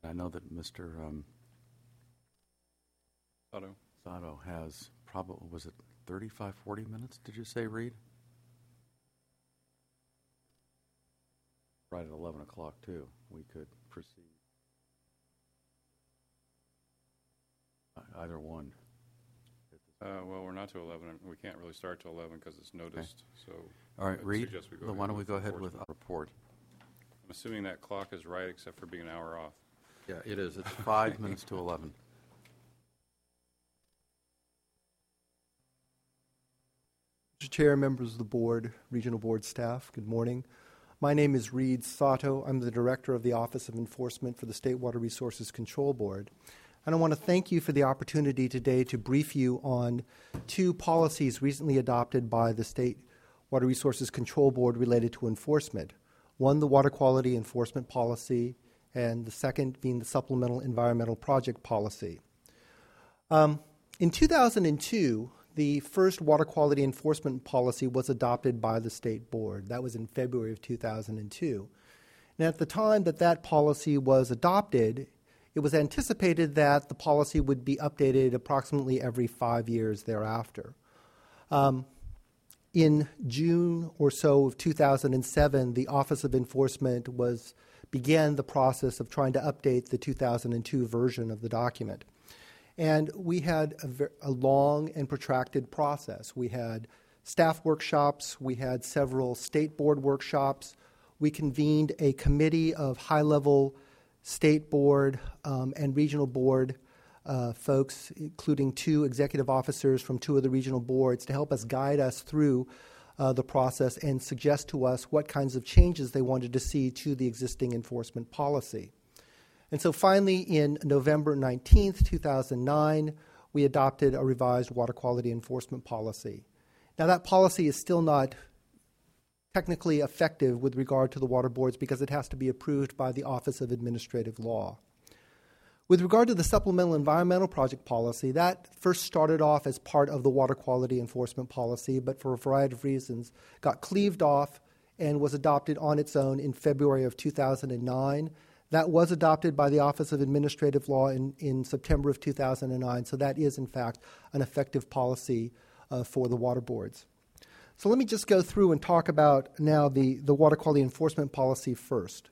I know that Mr. Otto. Sato has probably, was it 35, 40 minutes, did you say, Reed? Right at 11 o'clock, too. We could proceed. Either one. Well, we're not to 11. We can't really start till 11 because it's noticed. So, all right, Reed, why don't we go ahead with our report? I'm assuming that clock is right except for being an hour off. Yeah, it is. It's 5 minutes to 11. Mr. Chair, members of the board, regional board staff, good morning. My name is Reed Sato. I'm the director of the Office of Enforcement for the State Water Resources Control Board. And I want to thank you for the opportunity today to brief you on two policies recently adopted by the State Water Resources Control Board related to enforcement. One, the Water Quality Enforcement Policy, and the second being the Supplemental Environmental Project Policy. In 2002, the first Water Quality Enforcement Policy was adopted by the State Board. That was in February of 2002. And at the time that that policy was adopted, it was anticipated that the policy would be updated approximately every 5 years thereafter. In June or so of 2007, the Office of Enforcement began the process of trying to update the 2002 version of the document. And we had a long and protracted process. We had staff workshops. We had several state board workshops. We convened a committee of high-level state board and regional board folks, including 2 executive officers from 2 of the regional boards, to help us guide us through the process and suggest to us what kinds of changes they wanted to see to the existing enforcement policy. And so finally, in November 19th, 2009, we adopted a revised water quality enforcement policy. Now, that policy is still not technically effective with regard to the water boards because it has to be approved by the Office of Administrative Law. With regard to the Supplemental Environmental Project Policy, that first started off as part of the Water Quality Enforcement Policy, but for a variety of reasons got cleaved off and was adopted on its own in February of 2009. That was adopted by the Office of Administrative Law in September of 2009, so that is, in fact, an effective policy for the water boards. So let me just go through and talk about now the Water Quality Enforcement Policy first.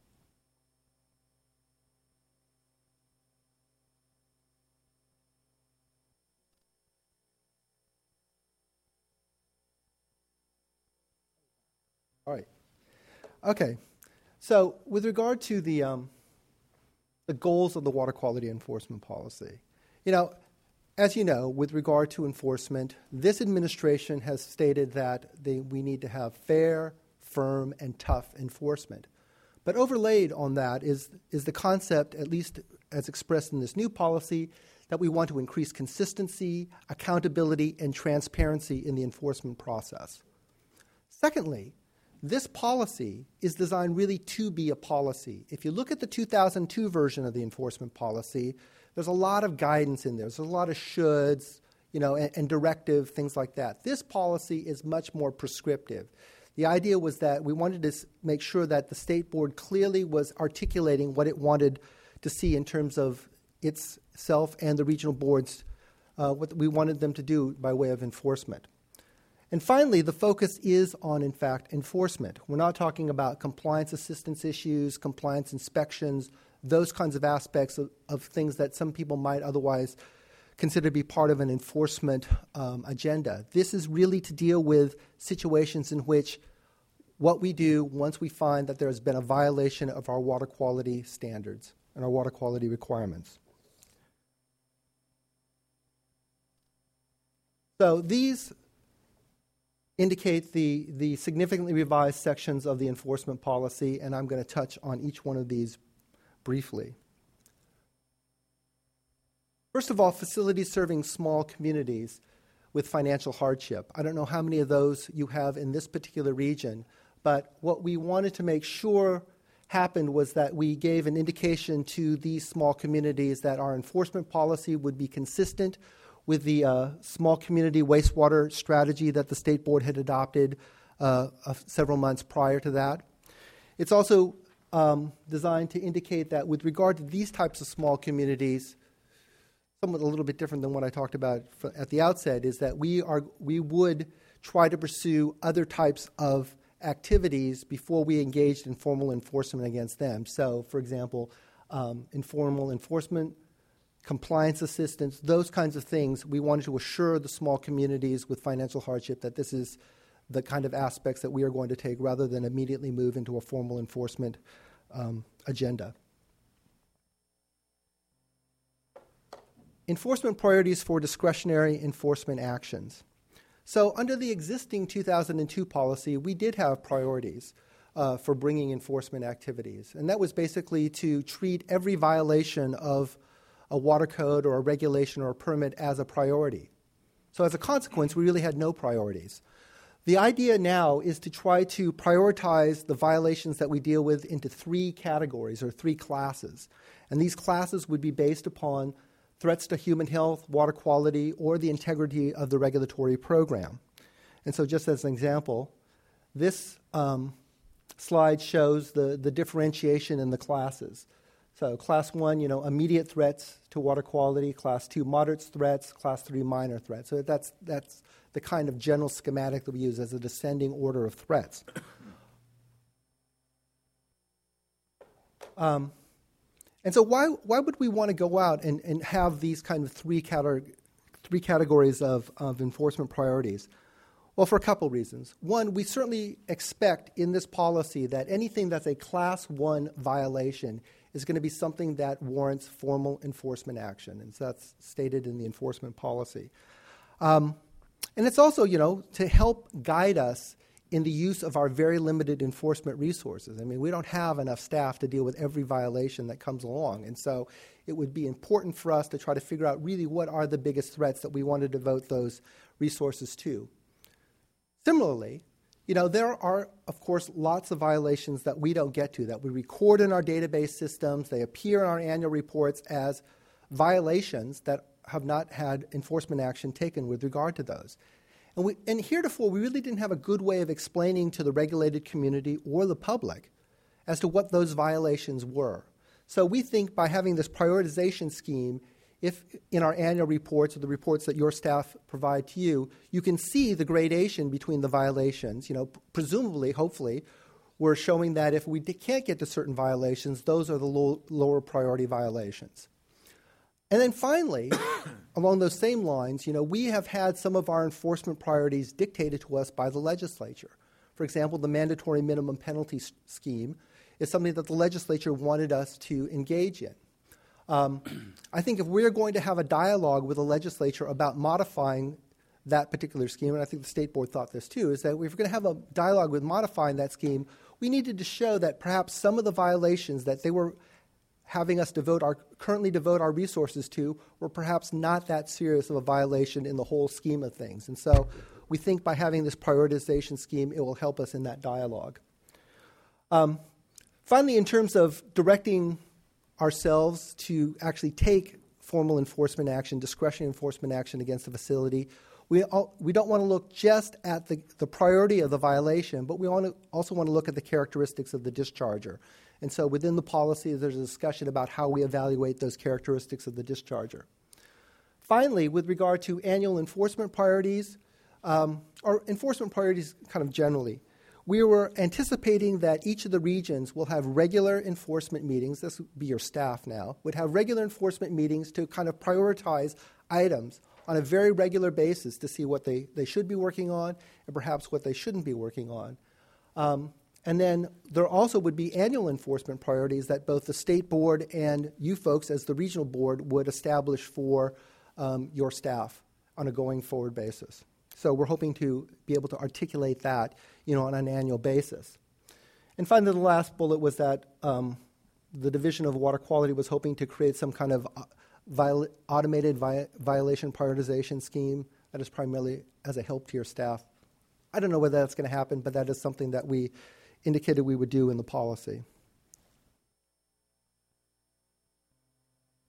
All right. Okay. So with regard to the goals of the Water Quality Enforcement Policy, as you know, with regard to enforcement, this administration has stated that we need to have fair, firm, and tough enforcement. But overlaid on that is the concept, at least as expressed in this new policy, that we want to increase consistency, accountability, and transparency in the enforcement process. Secondly, this policy is designed really to be a policy. If you look at the 2002 version of the enforcement policy, there's a lot of guidance in there. There's a lot of shoulds, and directive, things like that. This policy is much more prescriptive. The idea was that we wanted to make sure that the state board clearly was articulating what it wanted to see in terms of itself and the regional boards, what we wanted them to do by way of enforcement. And finally, the focus is on, in fact, enforcement. We're not talking about compliance assistance issues, compliance inspections, those kinds of aspects of things that some people might otherwise consider to be part of an enforcement agenda. This is really to deal with situations in which what we do once we find that there has been a violation of our water quality standards and our water quality requirements. So these indicate the significantly revised sections of the enforcement policy, and I'm going to touch on each one of these briefly. First of all, facilities serving small communities with financial hardship. I don't know how many of those you have in this particular region, but what we wanted to make sure happened was that we gave an indication to these small communities that our enforcement policy would be consistent with the small community wastewater strategy that the state board had adopted several months prior to that. It's also designed to indicate that with regard to these types of small communities, somewhat a little bit different than what I talked about at the outset, is that we would try to pursue other types of activities before we engaged in formal enforcement against them. So, for example, informal enforcement, compliance assistance, those kinds of things. We wanted to assure the small communities with financial hardship that this is the kind of aspects that we are going to take rather than immediately move into a formal enforcement agenda. Enforcement priorities for discretionary enforcement actions. So under the existing 2002 policy, we did have priorities for bringing enforcement activities. And that was basically to treat every violation of a water code or a regulation or a permit as a priority. So as a consequence, we really had no priorities. The idea now is to try to prioritize the violations that we deal with into three categories or three classes. And these classes would be based upon threats to human health, water quality, or the integrity of the regulatory program. And so just as an example, this slide shows the differentiation in the classes. So class 1, immediate threats to water quality, class 2, moderate threats, class 3, minor threats. So that's the kind of general schematic that we use as a descending order of threats. And so why would we want to go out and have these kind of three categories of enforcement priorities? Well, for a couple reasons. One, we certainly expect in this policy that anything that's a class 1 violation is going to be something that warrants formal enforcement action. And so that's stated in the enforcement policy. And it's also, to help guide us in the use of our very limited enforcement resources. I mean, we don't have enough staff to deal with every violation that comes along. And so it would be important for us to try to figure out really what are the biggest threats that we want to devote those resources to. Similarly, there are, of course, lots of violations that we don't get to, that we record in our database systems. They appear in our annual reports as violations that have not had enforcement action taken with regard to those. And heretofore, we really didn't have a good way of explaining to the regulated community or the public as to what those violations were. So we think by having this prioritization scheme, if in our annual reports or the reports that your staff provide to you, you can see the gradation between the violations. Presumably, hopefully, we're showing that if we can't get to certain violations, those are the lower priority violations. And then finally, along those same lines, we have had some of our enforcement priorities dictated to us by the legislature. For example, the mandatory minimum penalty scheme is something that the legislature wanted us to engage in. I think if we're going to have a dialogue with the legislature about modifying that particular scheme, and I think the State Board thought this too, is that if we're going to have a dialogue with modifying that scheme, we needed to show that perhaps some of the violations that they were having us currently devote our resources to were perhaps not that serious of a violation in the whole scheme of things. And so we think by having this prioritization scheme, it will help us in that dialogue. Finally, in terms of directing ourselves to actually take formal enforcement action, discretionary enforcement action against a facility, we don't want to look just at the priority of the violation, but we also want to look at the characteristics of the discharger. And so within the policy, there's a discussion about how we evaluate those characteristics of the discharger. Finally, with regard to annual enforcement priorities, or enforcement priorities kind of generally, we were anticipating that each of the regions will have regular enforcement meetings. This would be your staff now, would have regular enforcement meetings to kind of prioritize items on a very regular basis to see what they should be working on and perhaps what they shouldn't be working on. And then there also would be annual enforcement priorities that both the State Board and you folks as the regional board would establish for your staff on a going forward basis. So we're hoping to be able to articulate that, on an annual basis. And finally, the last bullet was that the Division of Water Quality was hoping to create some kind of automated violation prioritization scheme that is primarily as a help to your staff. I don't know whether that's going to happen, but that is something that we indicated we would do in the policy.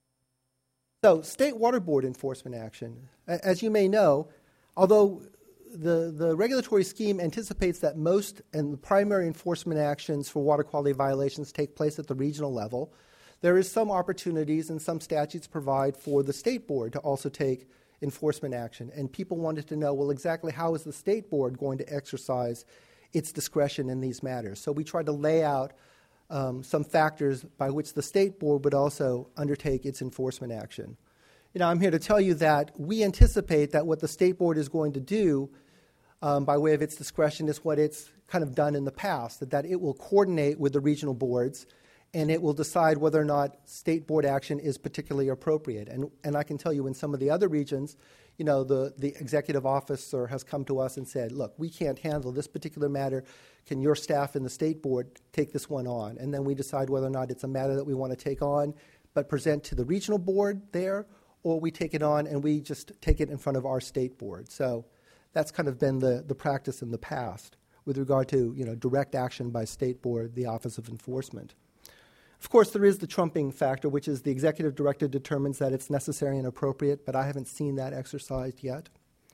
So, State Water Board enforcement action. As you may know, although the regulatory scheme anticipates that most and the primary enforcement actions for water quality violations take place at the regional level. There is some opportunities and some statutes provide for the state board to also take enforcement action. And people wanted to know, well, exactly how is the state board going to exercise its discretion in these matters? So we tried to lay out some factors by which the state board would also undertake its enforcement action. I'm here to tell you that we anticipate that what the state board is going to do by way of its discretion is what it's kind of done in the past, that it will coordinate with the regional boards and it will decide whether or not state board action is particularly appropriate. And I can tell you in some of the other regions, the executive officer has come to us and said, look, we can't handle this particular matter. Can your staff in the state board take this one on? And then we decide whether or not it's a matter that we want to take on but present to the regional board there, or we take it on and we just take it in front of our state board. So that's kind of been the practice in the past with regard to direct action by state board, the Office of Enforcement. Of course, there is the trumping factor, which is the executive director determines that it's necessary and appropriate, but I haven't seen that exercised yet.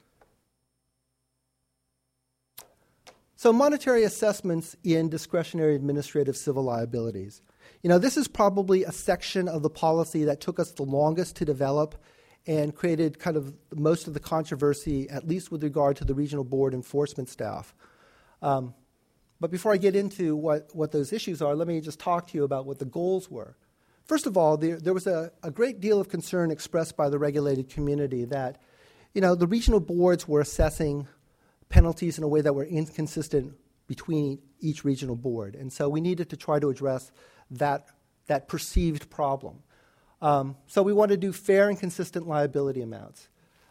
So monetary assessments in discretionary administrative civil liabilities. This is probably a section of the policy that took us the longest to develop and created kind of most of the controversy, at least with regard to the regional board enforcement staff. But before I get into what those issues are, let me just talk to you about what the goals were. First of all, there was a great deal of concern expressed by the regulated community that, the regional boards were assessing penalties in a way that were inconsistent between each regional board. And so we needed to try to address that perceived problem. So we wanted to do fair and consistent liability amounts.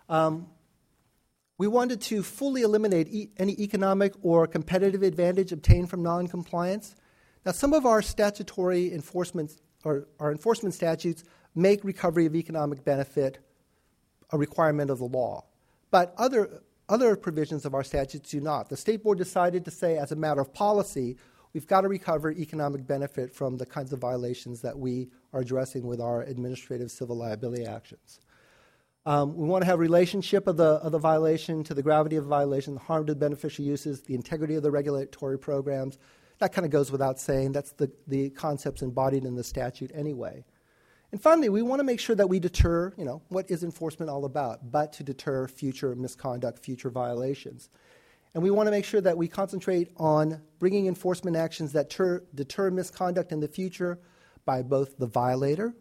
We wanted to fully eliminate any economic or competitive advantage obtained from noncompliance. Now, some of our statutory enforcement or our enforcement statutes make recovery of economic benefit a requirement of the law, but other provisions of our statutes do not. The state board decided to say, as a matter of policy, we've got to recover economic benefit from the kinds of violations that we are addressing with our administrative civil liability actions. We want to have relationship of the violation to the gravity of the violation, the harm to the beneficial uses, the integrity of the regulatory programs. That kind of goes without saying. That's the concepts embodied in the statute anyway. And finally, we want to make sure that we deter, what is enforcement all about, but to deter future misconduct, future violations. And we want to make sure that we concentrate on bringing enforcement actions that deter misconduct in the future by both the violator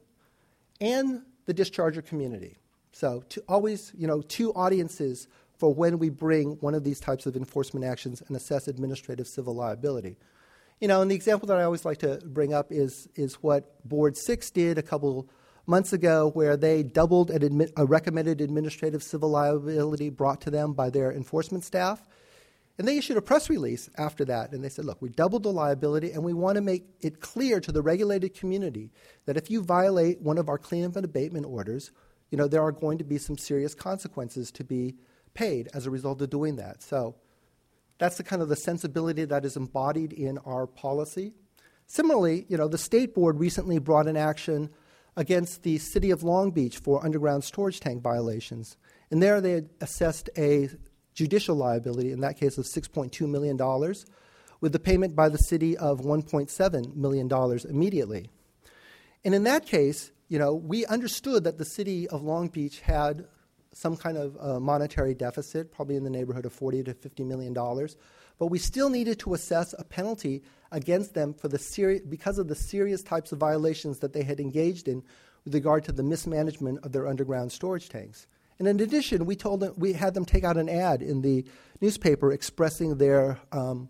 and the discharger community. So always, two audiences for when we bring one of these types of enforcement actions and assess administrative civil liability. And the example that I always like to bring up is what Board 6 did a couple months ago, where they doubled a recommended administrative civil liability brought to them by their enforcement staff. And they issued a press release after that, and they said, look, we doubled the liability, and we want to make it clear to the regulated community that if you violate one of our cleanup and abatement orders, there are going to be some serious consequences to be paid as a result of doing that. So that's the kind of the sensibility that is embodied in our policy. Similarly, the state board recently brought an action against the city of Long Beach for underground storage tank violations. And there they assessed a judicial liability, in that case of $6.2 million, with the payment by the city of $1.7 million immediately. And in that case, we understood that the city of Long Beach had some kind of monetary deficit, probably in the neighborhood of $40 to $50 million, but we still needed to assess a penalty against them for because of the serious types of violations that they had engaged in with regard to the mismanagement of their underground storage tanks. And in addition, we had them take out an ad in the newspaper expressing their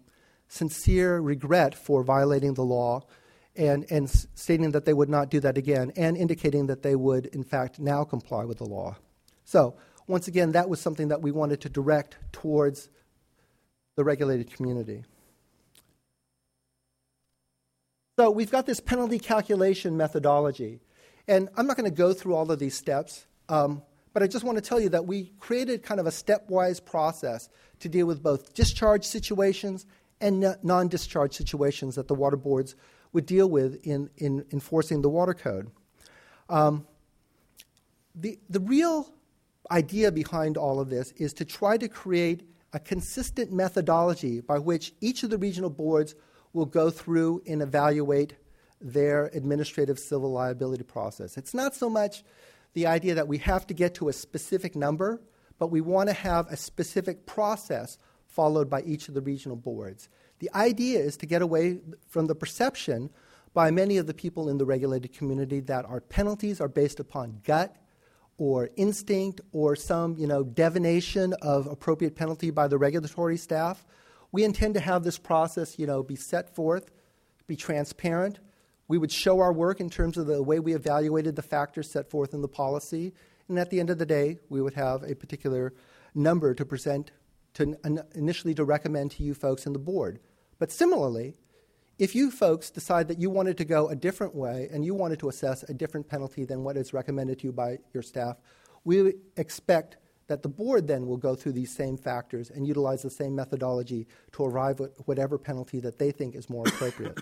sincere regret for violating the law and stating that they would not do that again, and indicating that they would, in fact, now comply with the law. So, once again, that was something that we wanted to direct towards the regulated community. So we've got this penalty calculation methodology. And I'm not going to go through all of these steps, but I just want to tell you that we created kind of a stepwise process to deal with both discharge situations and non-discharge situations that the water boards would deal with in enforcing the water code. The real idea behind all of this is to try to create a consistent methodology by which each of the regional boards will go through and evaluate their administrative civil liability process. It's not so much the idea that we have to get to a specific number, but we want to have a specific process followed by each of the regional boards. The idea is to get away from the perception by many of the people in the regulated community that our penalties are based upon gut or instinct or some, divination of appropriate penalty by the regulatory staff. We intend to have this process, be set forth, be transparent. We would show our work in terms of the way we evaluated the factors set forth in the policy. And at the end of the day, we would have a particular number to present initially to recommend to you folks in the board. But similarly, if you folks decide that you wanted to go a different way and you wanted to assess a different penalty than what is recommended to you by your staff, we expect that the board then will go through these same factors and utilize the same methodology to arrive at whatever penalty that they think is more appropriate.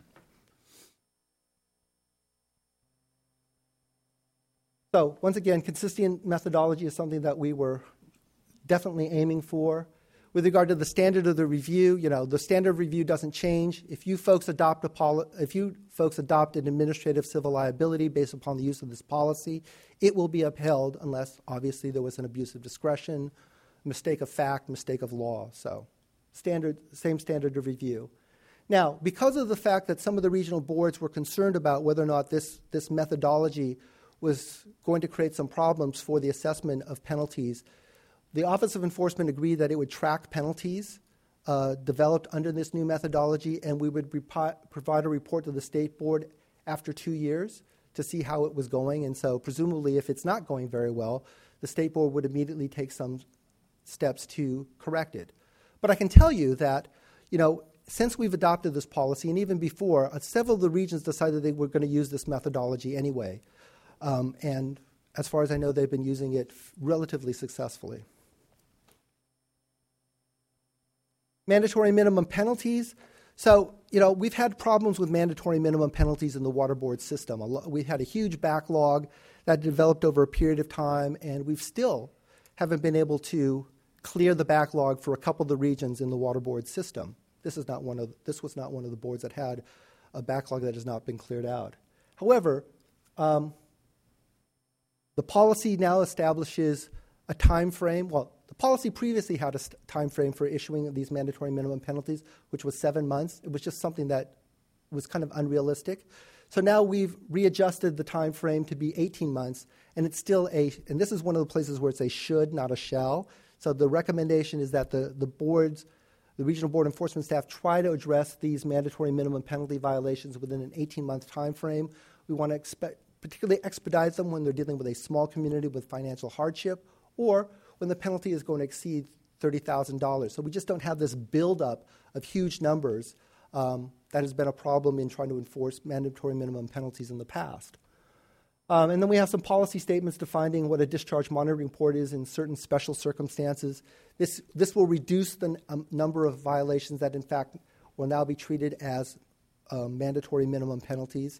So once again, consistent methodology is something that we were definitely aiming for. With regard to the standard of the review, the standard of review doesn't change. If you folks adopt an administrative civil liability based upon the use of this policy, it will be upheld unless, obviously, there was an abuse of discretion, mistake of fact, mistake of law. So, same standard of review. Now, because of the fact that some of the regional boards were concerned about whether or not this methodology was going to create some problems for the assessment of penalties, the Office of Enforcement agreed that it would track penalties developed under this new methodology, and we would provide a report to the state board after 2 years to see how it was going. And so presumably if it's not going very well, the state board would immediately take some steps to correct it. But I can tell you that, since we've adopted this policy, and even before, several of the regions decided they were going to use this methodology anyway. And as far as I know, they've been using it relatively successfully. Mandatory minimum penalties. So, we've had problems with mandatory minimum penalties in the water board system. We had a huge backlog that developed over a period of time, and we've still haven't been able to clear the backlog for a couple of the regions in the water board system. This was not one of the boards that had a backlog that has not been cleared out. However, the policy now establishes a time frame. Well, the policy previously had a time frame for issuing these mandatory minimum penalties, which was 7 months. It was just something that was kind of unrealistic. So now we've readjusted the time frame to be 18 months, and it's still and this is one of the places where it's a should, not a shall. So the recommendation is that the regional board enforcement staff try to address these mandatory minimum penalty violations within an 18-month time frame. We want to particularly expedite them when they're dealing with a small community with financial hardship or when the penalty is going to exceed $30,000. So we just don't have this buildup of huge numbers that has been a problem in trying to enforce mandatory minimum penalties in the past. And then we have some policy statements defining what a discharge monitoring report is in certain special circumstances. This will reduce the number of violations that, in fact, will now be treated as mandatory minimum penalties.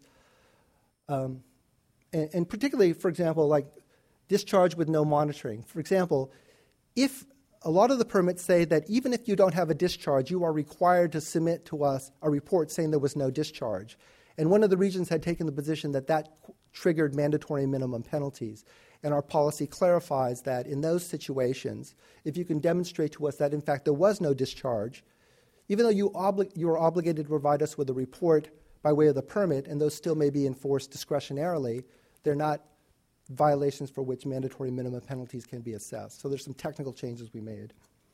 And particularly, for example, like discharge with no monitoring. For example, if a lot of the permits say that even if you don't have a discharge, you are required to submit to us a report saying there was no discharge. And one of the regions had taken the position that triggered mandatory minimum penalties. And our policy clarifies that in those situations, if you can demonstrate to us that, in fact, there was no discharge, even though you are obligated to provide us with a report by way of the permit, and those still may be enforced discretionarily, they're not violations for which mandatory minimum penalties can be assessed. So there's some technical changes we made.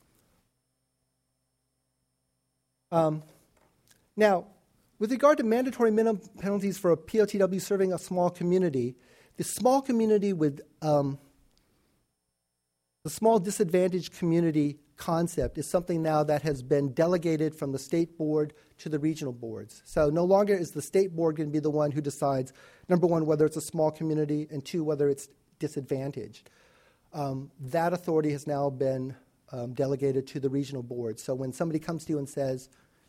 Now, with regard to mandatory minimum penalties for a POTW serving a small community, the small community with the small disadvantaged community concept is something now that has been delegated from the state board to the regional boards. So no longer is the state board going to be the one who decides, number one, whether it's a small community, and two, whether it's disadvantaged. That authority has now been delegated to the regional boards. So when somebody comes to you and says,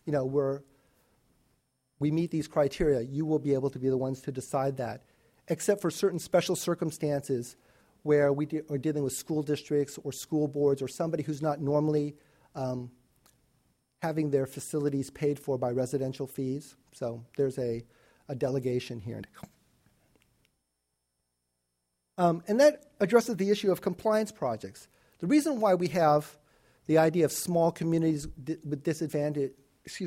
we meet these criteria, you will be able to be the ones to decide that, except for certain special circumstances where we are dealing with school districts or school boards or somebody who's not normally having their facilities paid for by residential fees. So there's a delegation here. And that addresses the issue of compliance projects. The reason why we have the idea of small communities with disadvantaged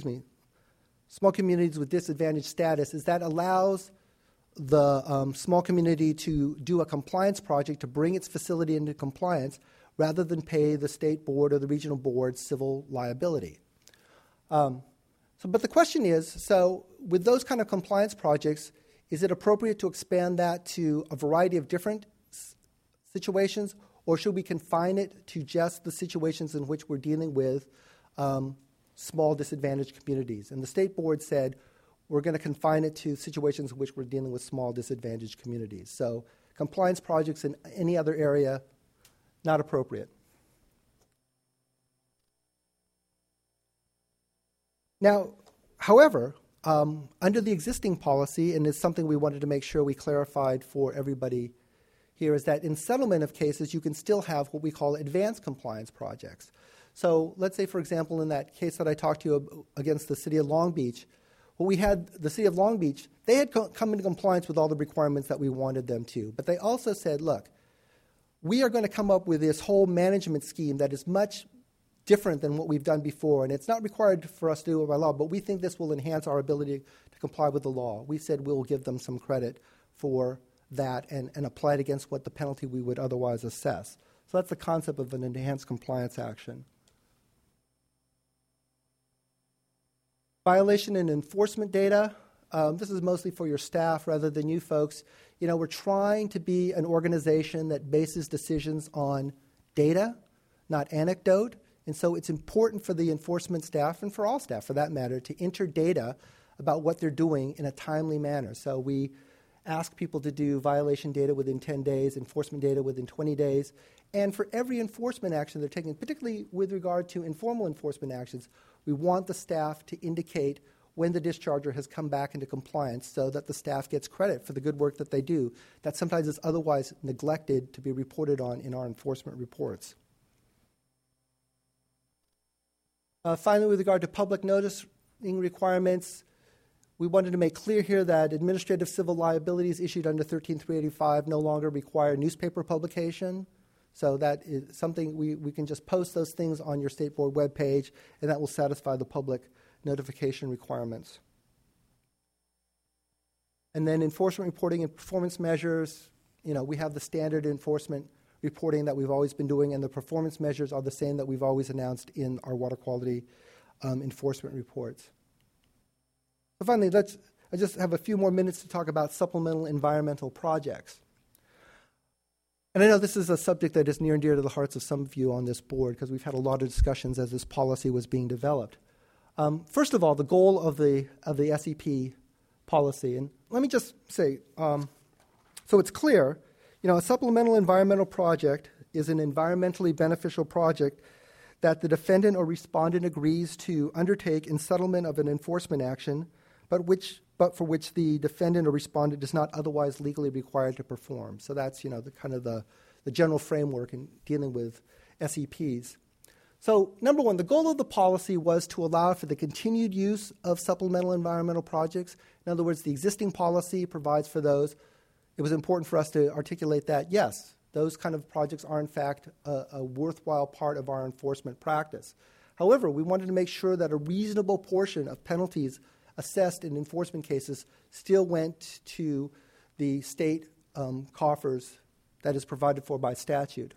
status is that allows the small community to do a compliance project to bring its facility into compliance rather than pay the state board or the regional board civil liability. But the question is, so with those kind of compliance projects, is it appropriate to expand that to a variety of different situations, or should we confine it to just the situations in which we're dealing with small disadvantaged communities? And the state board said, we're going to confine it to situations in which we're dealing with small disadvantaged communities. So compliance projects in any other area, not appropriate. Now, however, under the existing policy, and it's something we wanted to make sure we clarified for everybody here, is that in settlement of cases, you can still have what we call advanced compliance projects. So let's say, for example, in that case that I talked to you against the city of Long Beach, well, we had the city of Long Beach, they had come into compliance with all the requirements that we wanted them to. But they also said, look, we are going to come up with this whole management scheme that is much different than what we've done before, and it's not required for us to do it by law, but we think this will enhance our ability to comply with the law. We said we'll give them some credit for that and apply it against what the penalty we would otherwise assess. So that's the concept of an enhanced compliance action. Violation and enforcement data. This is mostly for your staff rather than you folks. You know, we're trying to be an organization that bases decisions on data, not anecdote. And so it's important for the enforcement staff, and for all staff for that matter, to enter data about what they're doing in a timely manner. So we ask people to do violation data within 10 days, enforcement data within 20 days. And for every enforcement action they're taking, particularly with regard to informal enforcement actions, we want the staff to indicate when the discharger has come back into compliance so that the staff gets credit for the good work that they do that sometimes is otherwise neglected to be reported on in our enforcement reports. Finally, with regard to public noticing requirements, we wanted to make clear here that administrative civil liabilities issued under 13385 no longer require newspaper publication. So that is something we can just post those things on your state board webpage, and that will satisfy the public notification requirements. And then enforcement reporting and performance measures, you know, we have the standard enforcement reporting that we've always been doing, and the performance measures are the same that we've always announced in our water quality enforcement reports. So finally, I just have a few more minutes to talk about supplemental environmental projects. And I know this is a subject that is near and dear to the hearts of some of you on this board because we've had a lot of discussions as this policy was being developed. First of all, the goal of the SEP policy, and let me just say, so it's clear, you know, a supplemental environmental project is an environmentally beneficial project that the defendant or respondent agrees to undertake in settlement of an enforcement action, but for which the defendant or respondent is not otherwise legally required to perform. So that's, you know, the general framework in dealing with SEPs. So number one, the goal of the policy was to allow for the continued use of supplemental environmental projects. In other words, the existing policy provides for those. It was important for us to articulate that, yes, those kind of projects are in fact a worthwhile part of our enforcement practice. However, we wanted to make sure that a reasonable portion of penalties assessed in enforcement cases still went to the state coffers that is provided for by statute.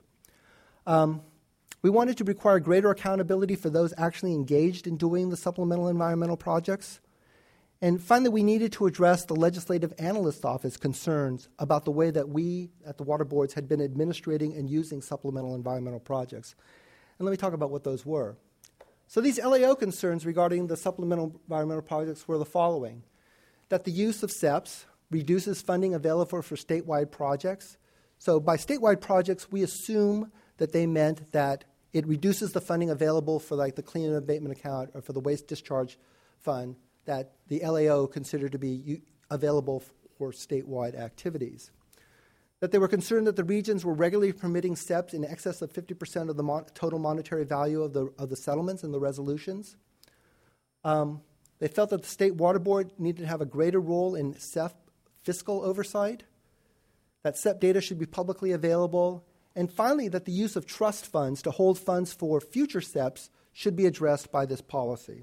We wanted to require greater accountability for those actually engaged in doing the supplemental environmental projects. And finally, we needed to address the Legislative Analyst's Office concerns about the way that we at the water boards had been administrating and using supplemental environmental projects. And let me talk about what those were. So these LAO concerns regarding the supplemental environmental projects were the following: that the use of SEPs reduces funding available for statewide projects. So by statewide projects, we assume that they meant that it reduces the funding available for like the clean and abatement account or for the waste discharge fund that the LAO considered to be available for statewide activities. that they were concerned that the regions were regularly permitting SEPs in excess of 50% of the total monetary value of the settlements and the resolutions. They felt that the State Water Board needed to have a greater role in SEP fiscal oversight, that SEP data should be publicly available, and finally, that the use of trust funds to hold funds for future SEPs should be addressed by this policy.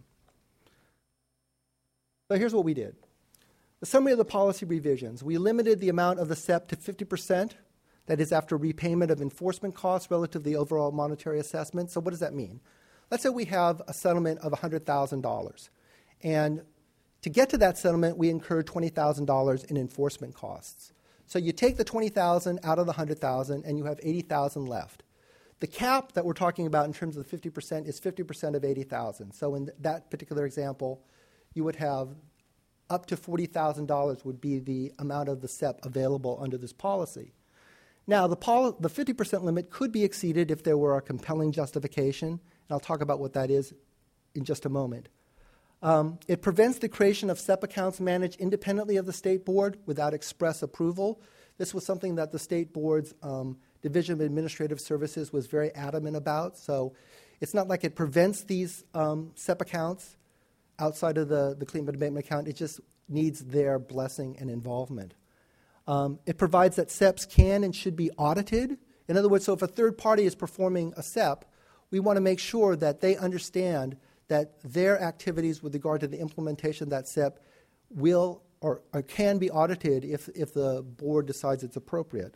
So here's what we did. The summary of the policy revisions. We limited the amount of the SEP to 50%, that is after repayment of enforcement costs relative to the overall monetary assessment. So what does that mean? Let's say we have a settlement of $100,000. And to get to that settlement, we incurred $20,000 in enforcement costs. So you take the $20,000 out of the $100,000 and you have $80,000 left. The cap that we're talking about in terms of the 50% is 50% of $80,000. So in that particular example, you would have up to $40,000 would be the amount of the SEP available under this policy. Now, the 50% limit could be exceeded if there were a compelling justification, and I'll talk about what that is in just a moment. It prevents the creation of SEP accounts managed independently of the State Board without express approval. This was something that the State Board's Division of Administrative Services was very adamant about. So it's not like it prevents these SEP accounts outside of the claimant abatement account. It just needs their blessing and involvement. It provides that SEPs can and should be audited. In other words, so if a third party is performing a SEP, we want to make sure that they understand that their activities with regard to the implementation of that SEP will or can be audited if the board decides it's appropriate.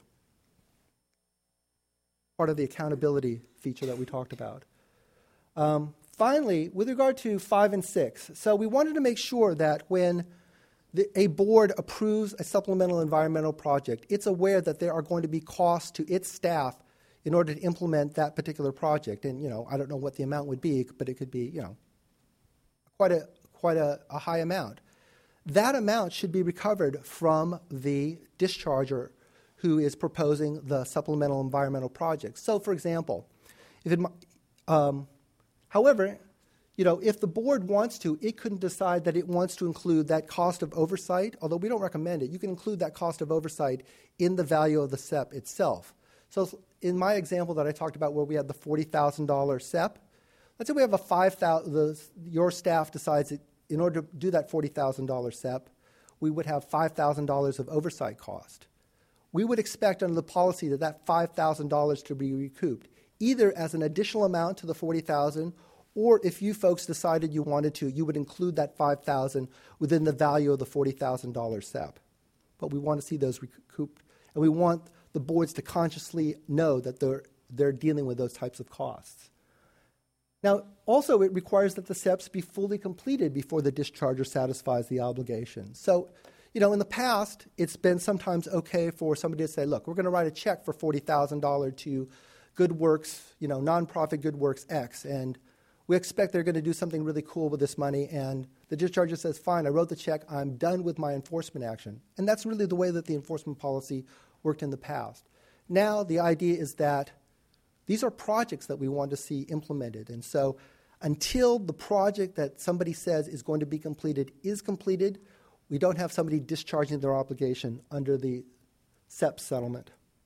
Part of the accountability feature that we talked about. Finally, with regard to 5 and 6, so we wanted to make sure that when a board approves a supplemental environmental project, it's aware that there are going to be costs to its staff in order to implement that particular project. And, I don't know what the amount would be, but it could be, quite a high amount. That amount should be recovered from the discharger who is proposing the supplemental environmental project. So, for example, however, if the board wants to, it can decide that it wants to include that cost of oversight, although we don't recommend it. You can include that cost of oversight in the value of the SEP itself. So in my example that I talked about where we had the $40,000 SEP, let's say we have a $5,000, your staff decides that in order to do that $40,000 SEP, we would have $5,000 of oversight cost. We would expect under the policy that $5,000 to be recouped, either as an additional amount to the $40,000, or if you folks decided you wanted to, you would include that $5,000 within the value of the $40,000 SEP. But we want to see those recouped, and we want the boards to consciously know that they're dealing with those types of costs. Now, also, it requires that the SEPs be fully completed before the discharger satisfies the obligation. So, in the past, it's been sometimes okay for somebody to say, look, we're going to write a check for $40,000 to Good Works, nonprofit Good Works X, and we expect they're going to do something really cool with this money, and the discharger says, fine, I wrote the check, I'm done with my enforcement action. And that's really the way that the enforcement policy worked in the past. Now the idea is that these are projects that we want to see implemented, and so until the project that somebody says is going to be completed is completed, we don't have somebody discharging their obligation under the SEP settlement.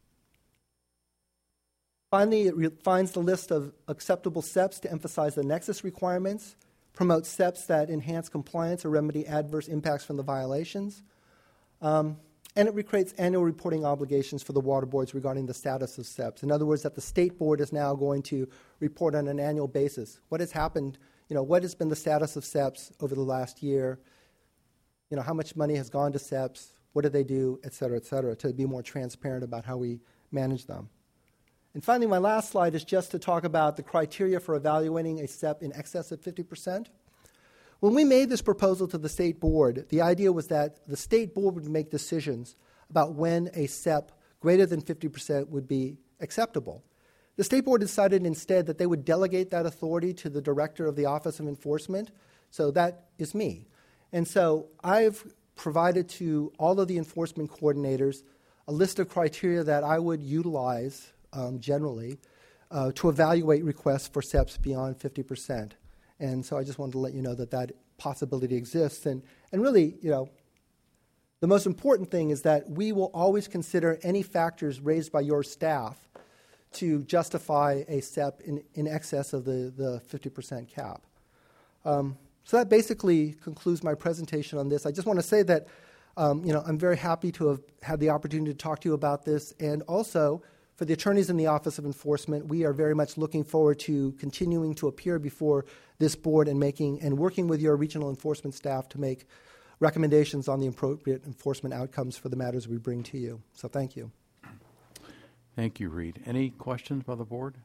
Finally, it refines the list of acceptable SEPs to emphasize the nexus requirements, promotes SEPs that enhance compliance or remedy adverse impacts from the violations, and it recreates annual reporting obligations for the water boards regarding the status of SEPs. In other words, that the State Board is now going to report on an annual basis. What has happened, what has been the status of SEPs over the last year, how much money has gone to SEPs, what do they do, et cetera, to be more transparent about how we manage them. And finally, my last slide is just to talk about the criteria for evaluating a SEP in excess of 50%. When we made this proposal to the State Board, the idea was that the State Board would make decisions about when a SEP greater than 50% would be acceptable. The State Board decided instead that they would delegate that authority to the Director of the Office of Enforcement, so that is me. And so I've provided to all of the enforcement coordinators a list of criteria that I would utilize generally to evaluate requests for SEPs beyond 50%. And so I just wanted to let you know that possibility exists. And really, the The most important thing is that we will always consider any factors raised by your staff to justify a SEP in excess of the 50% cap. So that basically concludes my presentation on this. I just want to say that I'm very happy to have had the opportunity to talk to you about this, and also for the attorneys in the Office of Enforcement, we are very much looking forward to continuing to appear before this board and working with your regional enforcement staff to make recommendations on the appropriate enforcement outcomes for the matters we bring to you. So thank you. Thank you, Reed. Any questions by the board?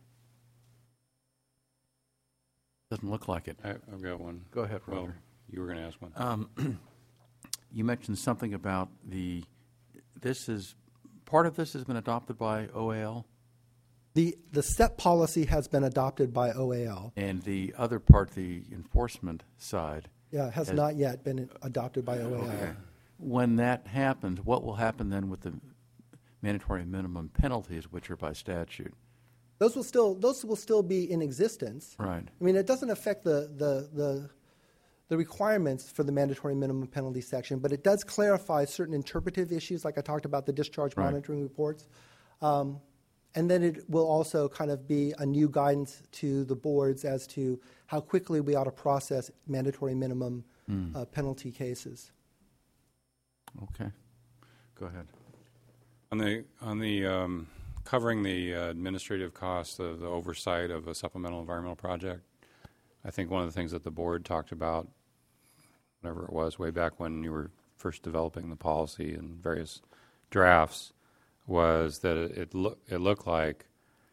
Doesn't look like it. I've got one. Go ahead, Roger. Well, you were going to ask one. You mentioned something about part of this has been adopted by OAL? The SEP policy has been adopted by OAL. And the other part, the enforcement side? Yeah, has not yet been adopted by OAL. Okay. When that happens, what will happen then with the mandatory minimum penalties, which are by statute? Those will still be in existence. Right. I mean, it doesn't affect the requirements for the mandatory minimum penalty section, but it does clarify certain interpretive issues, like I talked about the discharge monitoring reports. And then it will also kind of be a new guidance to the boards as to how quickly we ought to process mandatory minimum penalty cases. Okay. Go ahead. On the covering the administrative costs of the oversight of a supplemental environmental project, I think one of the things that the board talked about, whenever it was, way back when you were first developing the policy and various drafts, was that it looked like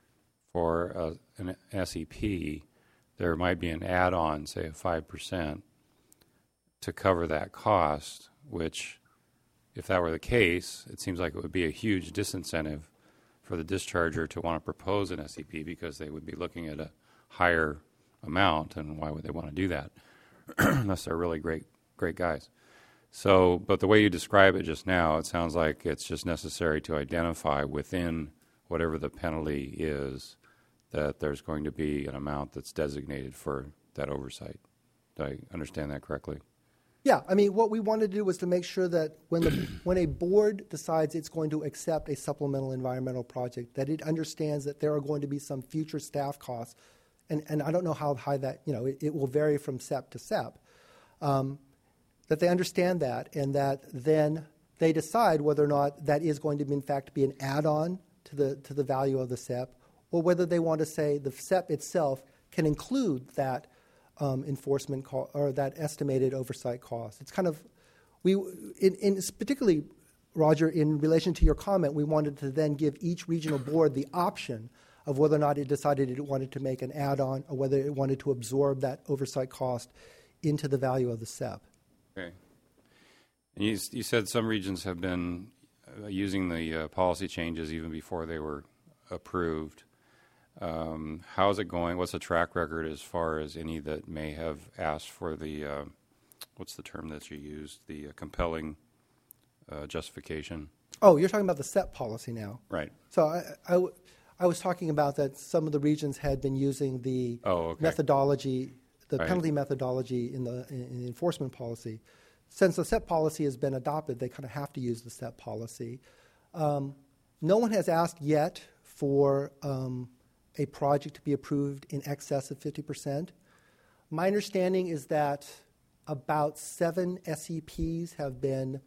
for an SEP, there might be an add-on, say, of 5% to cover that cost, which, if that were the case, it seems like it would be a huge disincentive for the discharger to want to propose an SEP because they would be looking at a higher amount, and why would they want to do that unless they're really great guys? So, but the way you describe it just now, it sounds like it's just necessary to identify within whatever the penalty is that there's going to be an amount that's designated for that oversight. Did I understand that correctly? Yeah, I mean, what we wanted to do was to make sure that when a board decides it's going to accept a supplemental environmental project, that it understands that there are going to be some future staff costs, and I don't know how high that, it will vary from SEP to SEP, that they understand that, and that then they decide whether or not that is going to, in fact, be an add-on to the value of the SEP, or whether they want to say the SEP itself can include that enforcement or that estimated oversight cost. It's kind of, particularly, Roger, in relation to your comment, we wanted to then give each regional board the option of whether or not it decided it wanted to make an add-on or whether it wanted to absorb that oversight cost into the value of the SEP. Okay. And you said some regions have been using the policy changes even before they were approved. How is it going? What's the track record as far as any that may have asked for the, what's the term that you used, the compelling justification? Oh, you're talking about the SEP policy now. Right. So I was talking about that some of the regions had been using the methodology, the penalty methodology in the enforcement policy. Since the SEP policy has been adopted, they kind of have to use the SEP policy. No one has asked yet for a project to be approved in excess of 50%. My understanding is that about 7 SEPs have been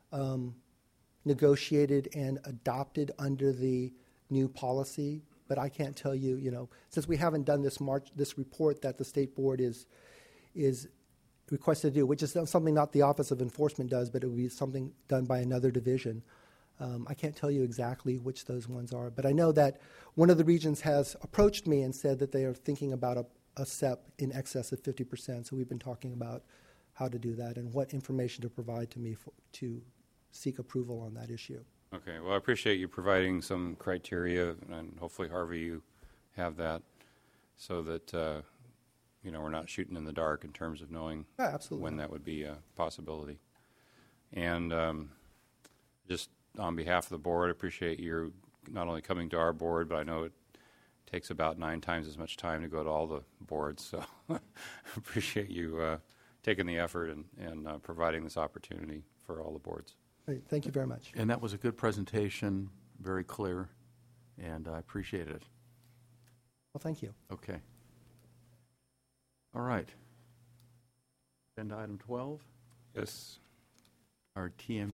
negotiated and adopted under the new policy, but I can't tell you, since we haven't done this report that the state board is requested to do, which is something not the Office of Enforcement does, but it would be something done by another division. I can't tell you exactly which those ones are, but I know that one of the regions has approached me and said that they are thinking about a SEP in excess of 50%, so we've been talking about how to do that and what information to provide to me to seek approval on that issue. Okay. Well, I appreciate you providing some criteria, and hopefully, Harvey, you have that so that we're not shooting in the dark in terms of knowing when that would be a possibility. And just on behalf of the board, I appreciate you not only coming to our board, but I know it takes about 9 times as much time to go to all the boards. So I appreciate you taking the effort and providing this opportunity for all the boards. Great. Thank you very much. And that was a good presentation, very clear, and I appreciate it. Well, thank you. Okay. All right. Agenda item 12, Yes. our TM